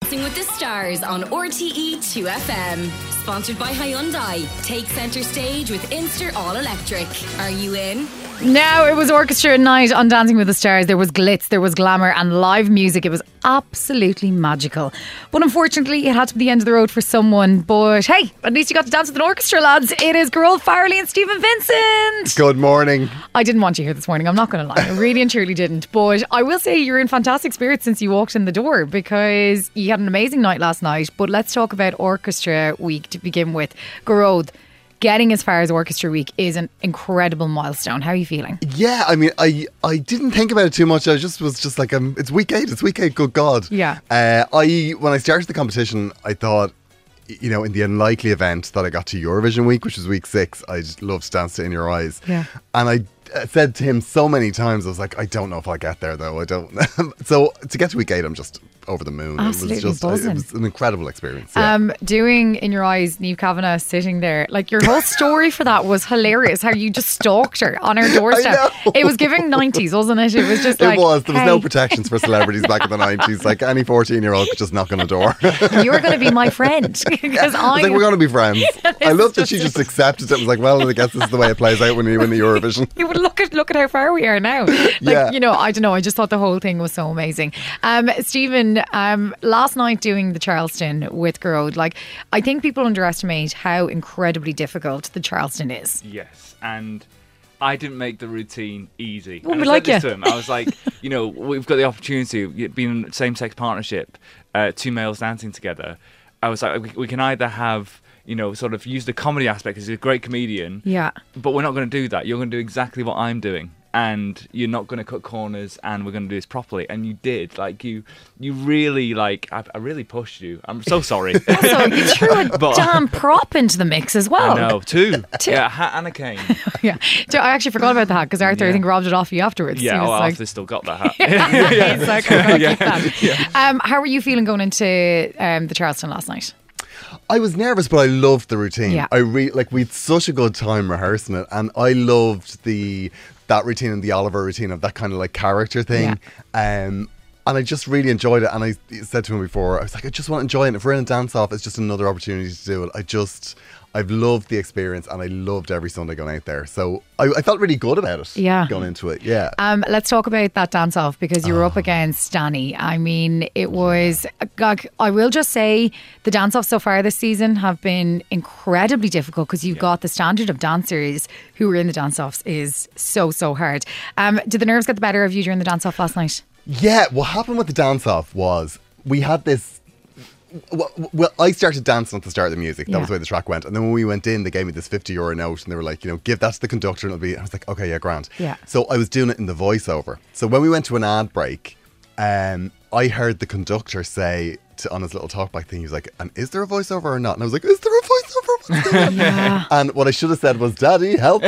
Dancing with the Stars on RTE 2FM. Sponsored by Hyundai. Take centre stage with Inster All Electric. Are you in? Now, it was orchestra night on Dancing with the Stars. There was glitz, there was glamour and live music. It was absolutely magical. But unfortunately, it had to be the end of the road for someone. But hey, at least you got to dance with an orchestra, lads. It is Gerald Farrelly and Stephen Vincent. Good morning. I didn't want you here this morning, I'm not going to lie. I really and truly didn't. But I will say you're in fantastic spirits since you walked in the door, because you had an amazing night last night. But let's talk about Orchestra Week to begin with. Gerald, getting as far as Orchestra Week is an incredible milestone. How are you feeling? Yeah, I mean, I didn't think about it too much. I was just like, it's week 8. It's week 8. Good God. Yeah. When I started the competition, I thought, in the unlikely event that I got to Eurovision week, which was week 6, I just loved to Dance to In Your Eyes. Yeah. And I said to him so many times, I was like, I don't know if I'll get there though. I don't. So to get to week 8, I'm just over the moon. Absolutely it was buzzing. It was an incredible experience. Yeah. Doing In Your Eyes, Niamh Kavanagh sitting there, like your whole story for that was hilarious. How you just stalked her on her doorstep. I know. It was giving 90s, wasn't it? It was just like, there was hey. no protections for celebrities back in the 90s. Like any 14-year-old could just knock on a door. You're going to be my friend because I was like, we're going to be friends. I love that she just accepted it. I was like, well, I guess this is the way it plays out when you win the Eurovision. You would look at how far we are now. Yeah. I don't know. I just thought the whole thing was so amazing. Stephen, last night doing the Charleston with Gerald, I think people underestimate how incredibly difficult the Charleston is. Yes, and I didn't make the routine easy. Well, and we I like said this you. to him. I was like, we've got the opportunity, being in a same-sex partnership, 2 males dancing together. I was like, we can either have, sort of use the comedy aspect. He's a great comedian. Yeah. But we're not going to do that. You're going to do exactly what I'm doing. And you're not going to cut corners, and we're going to do this properly. And you did. You really, I really pushed you. I'm so sorry. Also, you threw a damn prop into the mix as well. I know, two. Yeah, a hat and a cane. Yeah. I actually forgot about the hat because Arthur, I think, robbed it off you afterwards. Yeah, He was Arthur still got that hat. He's like, I'm going to keep that. How were you feeling going into the Charleston last night? I was nervous, but I loved the routine. Yeah. We had such a good time rehearsing it, and I loved that routine and the Oliver routine of that kind of character thing. Yeah. And I just really enjoyed it. And I said to him before, I was like, I just want to enjoy it. And if we're in a dance off, it's just another opportunity to do it. I've loved the experience, and I loved every Sunday going out there. So I felt really good about it. Yeah. Going into it. Yeah. Let's talk about that dance off, because you were up against Danny. I mean, it was, I will just say the dance offs so far this season have been incredibly difficult, because you've got the standard of dancers who were in the dance offs is so hard. Did the nerves get the better of you during the dance off last night? Yeah. What happened with the dance off was we had this. Well, I started dancing at the start of the music. That was the way the track went. And then when we went in, they gave me this €50 note, and they were like, give that to the conductor and it'll be. I was like, okay, yeah, grand. Yeah. So I was doing it in the voiceover. So when we went to an ad break, I heard the conductor say on his little talkback thing, he was like, and is there a voiceover or not? And I was like, is there a voiceover? What's going on? Yeah. And what I should have said was, Daddy, help me.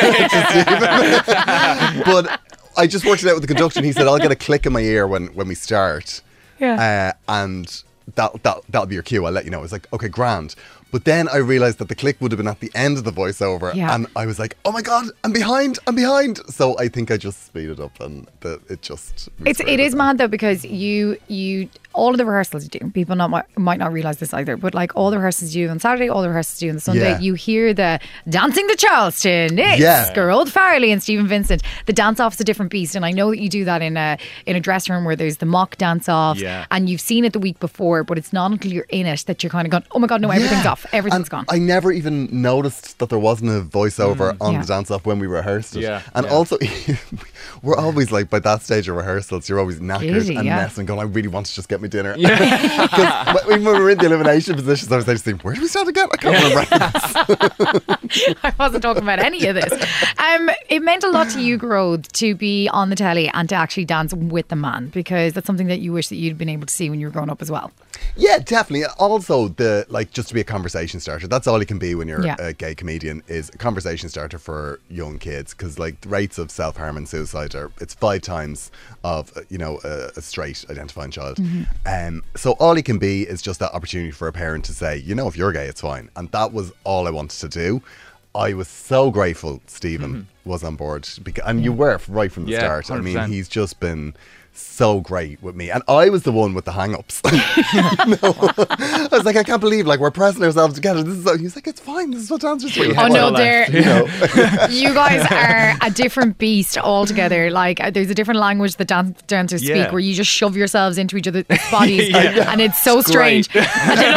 But I just worked it out with the conductor, and he said, I'll get a click in my ear when we start. Yeah. And that'll be your cue. I'll let you know. It's like, okay, grand. But then I realised that the click would have been at the end of the voiceover, and I was like, oh my God, I'm behind. So I think I just speeded up, and it is mad though, because you all of the rehearsals you do, people might not realise this either, but all the rehearsals you do on Saturday, all the rehearsals you do on the Sunday, you hear the Dancing the Charleston, it's Gerald Farrelly and Stephen Vincent. The dance off is a different beast, and I know that you do that in a dressing room where there's the mock dance off, and you've seen it the week before, but it's not until you're in it that you're kind of going, oh my God, no, everything's off, everything's gone. I never even noticed that there wasn't a voiceover on the dance off when we rehearsed it. And also, we're always by that stage of rehearsals, you're always knackered and messing, going, I really want to just get me dinner. Because when we were in the elimination positions, I was just thinking, where did we start again? I can't remember. I wasn't talking about any of this. It meant a lot to you, Gerald, to be on the telly and to actually dance with the man, because that's something that you wish that you'd been able to see when you were growing up as well. Yeah, definitely. Also, just to be a conversation starter. That's all you can be when you're a gay comedian, is a conversation starter for young kids. Because the rates of self-harm and suicide it's 5 times of a straight identifying child. So all you can be is just that opportunity for a parent to say, if you're gay, it's fine. And that was all I wanted to do. I was so grateful Stephen was on board, and you were right from the start. 100%. I mean, he's just been so great with me, and I was the one with the hang-ups. I was like, I can't believe like we're pressing ourselves together. This is he's like, it's fine. This is what dancers do. Oh no, you guys are a different beast altogether. Like there's a different language that dancers speak, where you just shove yourselves into each other's bodies, and it's so strange. The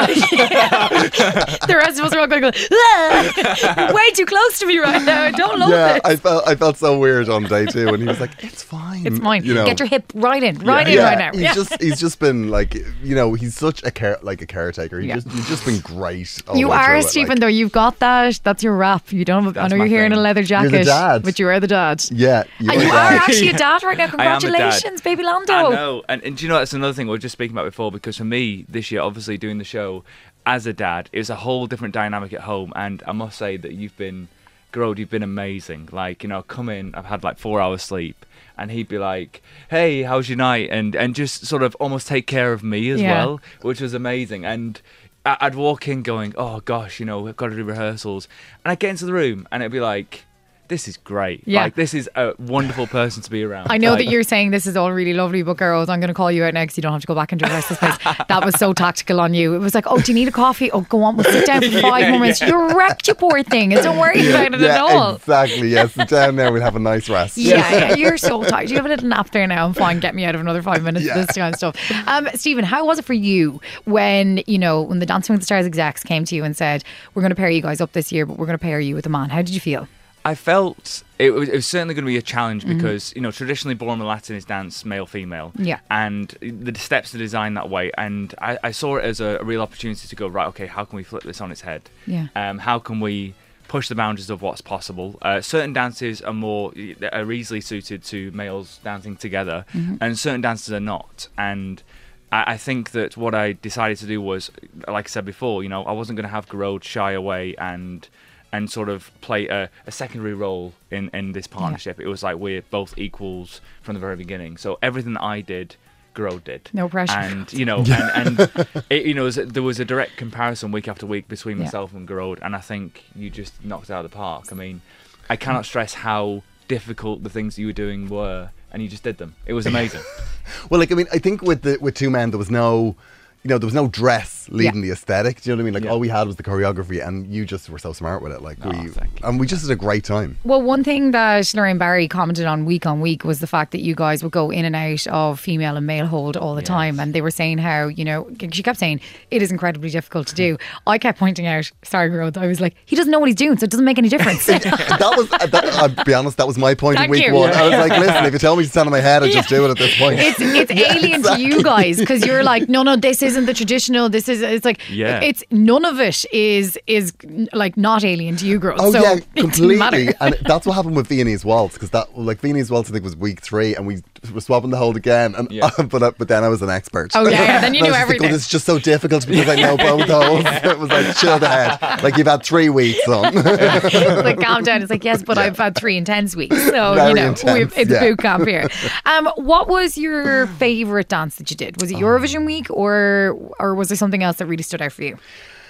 rest of us are all going, you're way too close to me right now. I don't love this. I felt so weird on day 2, and he was like, it's fine. It's fine. Get your hip right in right now. He's just been like, he's such a caretaker. You've just been great. You are, Stephen, though. You've got that. That's your rap. You don't. I know you're here in a leather jacket. You're the dad. But you are the dad. Yeah, you are actually a dad right now. Congratulations, baby Lando. I know. And do you know, that's another thing we were just speaking about before, because for me this year, obviously doing the show as a dad, it was a whole different dynamic at home. And I must say that you've been amazing. Like, come in, I've had like 4 hours sleep, and he'd be like, hey, how's your night? And just sort of almost take care of me as well, which was amazing. And I'd walk in going, oh gosh, I've got to do rehearsals. And I'd get into the room and it'd be like, this is great. Yeah. Like, this is a wonderful person to be around. I know that you're saying this is all really lovely, but girls, I'm going to call you out now because you don't have to go back into the rest of this place. That was so tactical on you. It was like, oh, do you need a coffee? Oh, go on, we'll sit down for 5 more minutes. You're wrecked, you poor thing. And don't worry about it at all. Exactly, yes. Sit down there, we'll have a nice rest. Yeah, you're so tired. You have a little nap there now. I'm fine. Get me out of another 5 minutes of this kind of stuff. Stephen, how was it for you when the Dancing with the Stars execs came to you and said, we're going to pair you guys up this year, but we're going to pair you with a man? How did you feel? I felt it was certainly going to be a challenge because, traditionally Ballroom Latin is dance male-female. Yeah. And the steps are designed that way. And I saw it as a real opportunity to go, right, okay, how can we flip this on its head? Yeah. How can we push the boundaries of what's possible? Certain dances are easily suited to males dancing together, and certain dances are not. And I think that what I decided to do was, like I said before, I wasn't going to have Gearóid shy away and sort of play a secondary role in this partnership. It was like we're both equals from the very beginning. So everything that I did, Gearóid did. No pressure. And there was a direct comparison week after week between myself and Gearóid, and I think you just knocked it out of the park. I mean, I cannot stress how difficult the things you were doing were, and you just did them. It was amazing. Well, I think with two men there was no there was no dress leading the aesthetic. Do you know what I mean? Like all we had was the choreography, and you just were so smart with it. Like we just had a great time. Well, one thing that Lorraine Barry commented on week was the fact that you guys would go in and out of female and male hold all the time, and they were saying how she kept saying it is incredibly difficult to do. I kept pointing out, sorry, Gearóid, I was like, he doesn't know what he's doing, so it doesn't make any difference. I'll be honest, that was my point in week 1. I was like, listen, if you tell me to stand on my head, I'll just do it at this point. It's alien to you guys because you're like, no, this isn't the traditional. This is, it's like, it's none of it is like not alien to you girls. Oh so yeah, completely. And that's what happened with Viennese Waltz, because Viennese Waltz I think was week 3, and we were swapping the hold again. And but then I was an expert. Oh yeah, then you knew everything. Like, it's just so difficult because I know both holds. It was like, chill the head. Like, you've had 3 weeks on. It's like, calm down. It's like, yes, but I've had 3 intense weeks. So it's boot camp here. What was your favourite dance that you did? Was it Eurovision week or was there something else that really stood out for you?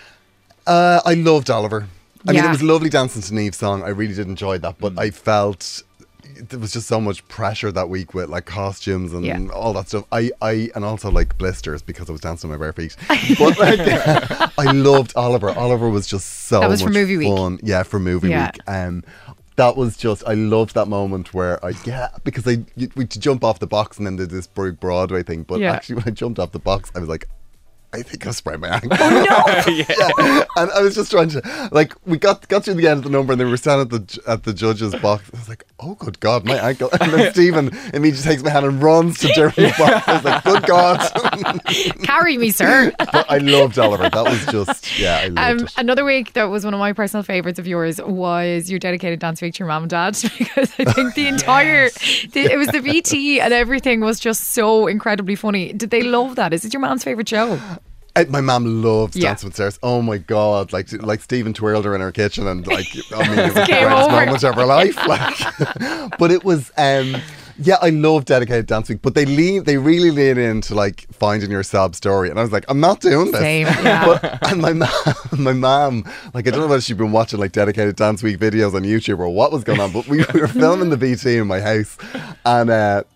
I loved Oliver. I mean, it was lovely dancing to Niamh's song. I really did enjoy that, but I felt there was just so much pressure that week with like costumes and all that stuff. And also like blisters because I was dancing on my bare feet. But like, I loved Oliver. Oliver was just so much for movie fun. Week. Yeah, for movie week. That was just, I loved that moment where because we jump off the box and then did this big Broadway thing. But actually, when I jumped off the box, I was like, I think I sprained my ankle. Oh no! Yeah. And I was just trying to, like, we got through the end of the number and they were standing at the judge's box. I was like, oh good God, my ankle. And then Stephen immediately takes my hand and runs to Jeremy's box. I was like, good God. Carry me, sir. But I loved Oliver. That was just, I loved it. Another week that was one of my personal favourites of yours was your dedicated dance week to your mum and dad, because I think the entire, it was the VT and everything was just so incredibly funny. Did they love that? Is it your mum's favourite show? My mum loves Dancing with Stars. Oh my God, like Stephen twirled her in her kitchen, and like, I mean, it was the greatest moment of her life. Like, but it was, I love dedicated dance week. But they really lean into like finding your sob story, and I was like, I'm not doing this. Same, yeah. And my mum, like, I don't know whether she'd been watching like dedicated dance week videos on YouTube or what was going on, but we were filming the BT in my house, and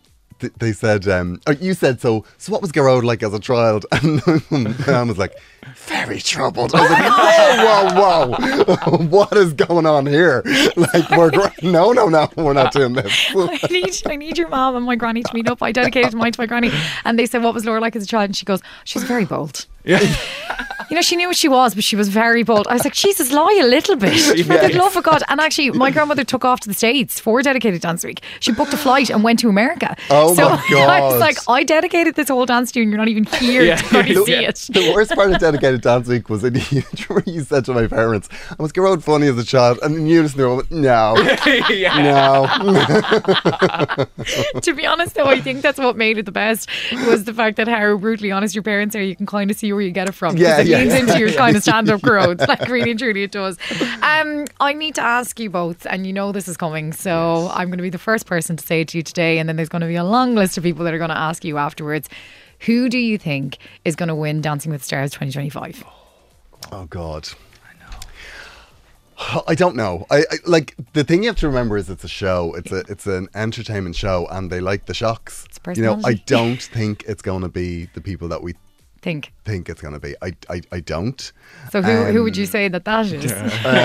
they said, you said, so what was Gearóid like as a child? And I was like, very troubled. I was like, whoa. What is going on here? Like, no, we're not doing this. I need your mom and my granny to meet up. I dedicated mine to my granny. And they said, what was Laura like as a child? And she goes, she's very bold. Yeah. You know, she knew what she was, but she was very bold. I was like, Jesus, lie a little bit. For the love of God. And actually, my grandmother took off to the States for Dedicated Dance Week. She booked a flight and went to America. Oh, so my God. I was like, I dedicated this whole dance to you and you're not even here to see it. The worst part of Dedicated Dance Week was when you said to my parents, I was Gearóid funny as a child, and in unison they went, no. To be honest though, I think that's what made it the best, was the fact that how brutally honest your parents are. You can kind of see where you get it from. It leans into your kind of stand-up Gearóids. Like, really and truly it does. I need to ask you both, and you know this is coming, so I'm going to be the first person to say it to you today, and then there's going to be a long list of people that are going to ask you afterwards. Who do you think is going to win Dancing with the Stars 2025? Oh God, I don't know. I like, the thing you have to remember is it's a show. It's an entertainment show, and they like the shocks. It's personality. I don't think it's going to be the people that we think it's going to be. I don't. So who would you say that is?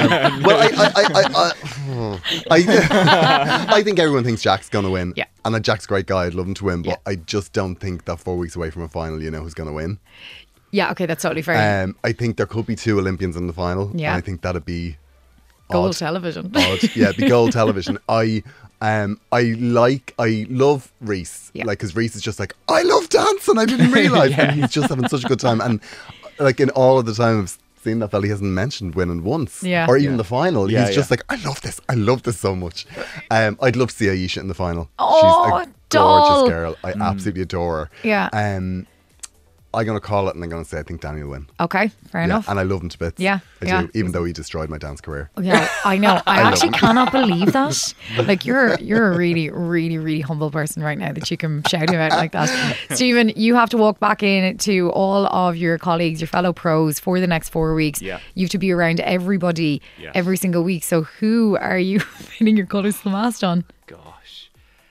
Well, I think everyone thinks Jack's going to win. Yeah. And Jack's a great guy. I'd love him to win, but I just don't think that 4 weeks away from a final, you know who's going to win. Yeah, okay, that's totally fair. I think there could be 2 Olympians in the final. Yeah. And I think that'd be gold television. Yeah, it'd be gold television. I love Reese, like, because Reese is just like, I love dancing, I didn't realise. And he's just having such a good time. And like, in all of the time I've seen that fella, he hasn't mentioned winning once, or even the final. He's just like, I love this so much. I'd love to see Aisha in the final. Oh, she's a gorgeous girl. I absolutely adore her. Yeah. I'm going to call it, and I'm going to say I think Danny will win. Okay, fair enough. And I love him to bits. Yeah, I do, even though he destroyed my dance career. Yeah, I know. I actually cannot believe that. Like, you're a really, really, really humble person right now that you can shout him out like that. Stephen, you have to walk back in to all of your colleagues, your fellow pros, for the next 4 weeks. Yeah. You have to be around everybody every single week. So who are you pinning your colours to the mast on? Gosh.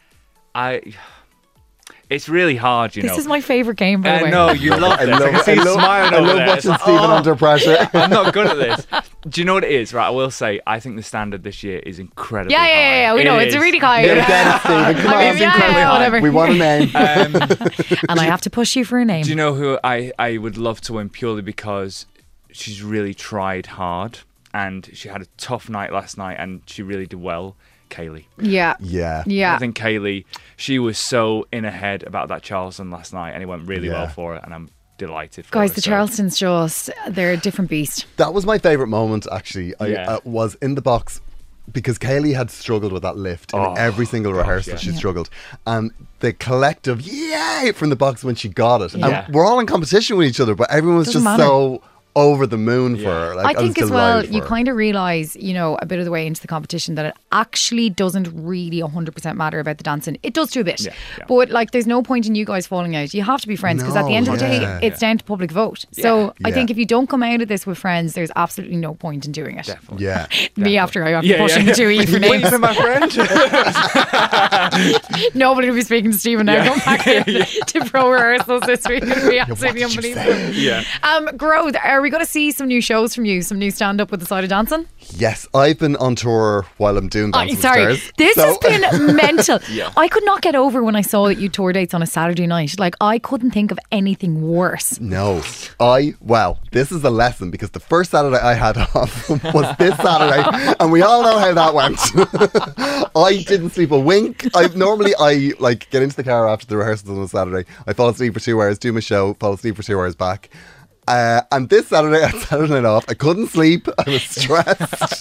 It's really hard, you know. This is my favourite game, by the way. No, you love this. I love watching Stephen under pressure. I'm not good at this. Do you know what it is? Right, I will say, I think the standard this year is incredibly high. Yeah, we know. It's really high. Stephen, come on. It's incredibly high. Whatever. We want a name. And I have to push you for a name. Do you know who I would love to win, purely because she's really tried hard, and she had a tough night last night, and she really did well? Kaylee. Yeah. I think Kaylee, she was so in her head about that Charleston last night, and it went really well for her, and I'm delighted for Guys, her. the Charlestons they're a different beast. That was my favourite moment, actually. I was in the box, because Kaylee had struggled with that lift in every single rehearsal. She struggled, and the collective yay from the box when she got it. And we're all in competition with each other, but everyone was so over the moon for her. Like, I think as well, you kind of realise, you know, a bit of the way into the competition, that it actually doesn't really 100% matter about the dancing. It does to a bit. But like, there's no point in you guys falling out. You have to be friends, because at the end of the day, it's down to public vote. So I think if you don't come out of this with friends, there's absolutely no point in doing it. Definitely. Me after pushing the two of you for names. My friend. Nobody will be speaking to Stephen now. Come back to pro rehearsals this week. It'll be absolutely unbelievable. Gearóid, are we going to see some new shows from you? Some new stand-up with the side of dancing? Yes, I've been on tour while I'm doing Dancing with the Stars. This has been mental. I could not get over when I saw that you tour dates on a Saturday night. Like, I couldn't think of anything worse. No. This is a lesson, because the first Saturday I had off was this Saturday, and we all know how that went. I didn't sleep a wink. Normally I like get into the car after the rehearsals on a Saturday. I fall asleep for 2 hours, do my show, fall asleep for 2 hours back. And this Saturday, I had Saturday night off. I couldn't sleep. I was stressed.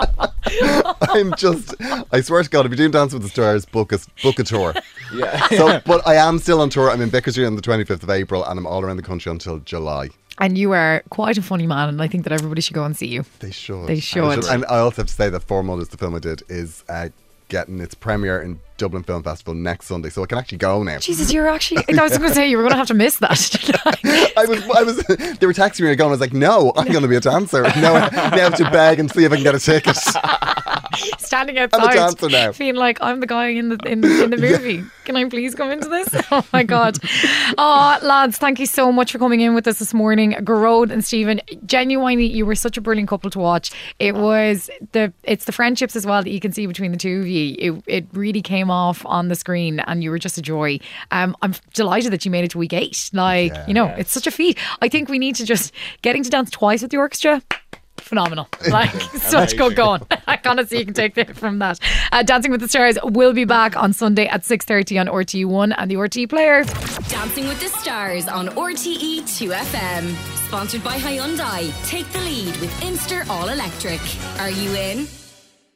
I swear to God, if you're doing Dancing with the Stars, book a tour. But I am still on tour. I'm in Bickersby on the 25th of April, and I'm all around the country until July. And you are quite a funny man, and I think that everybody should go and see you. They should. And I also have to say that Four Mothers, the film I did, is getting its premiere in Dublin Film Festival next Sunday, so I can actually go now. Jesus, you're actually... I was going to say you were going to have to miss that. I was. They were texting me and going, I was like, no, I'm going to be a dancer. Now I have to beg and see if I can get a ticket. standing outside, feeling like I'm the guy in the movie. Can I please come into this? Oh my God. Oh, lads, thank you so much for coming in with us this morning. Gearóid and Stephen, genuinely, you were such a brilliant couple to watch. It's the friendships as well that you can see between the two of you. It really came off on the screen and you were just a joy. I'm delighted that you made it to week 8. It's such a feat. I think we need to just getting to dance twice with the orchestra. Phenomenal. Such good going. I honestly, you can take it from that. Dancing with the Stars will be back on Sunday at 6:30 on RTE1 and the RTE player. Dancing with the Stars on RTE 2FM. Sponsored by Hyundai. Take the lead with Inster All Electric. Are you in?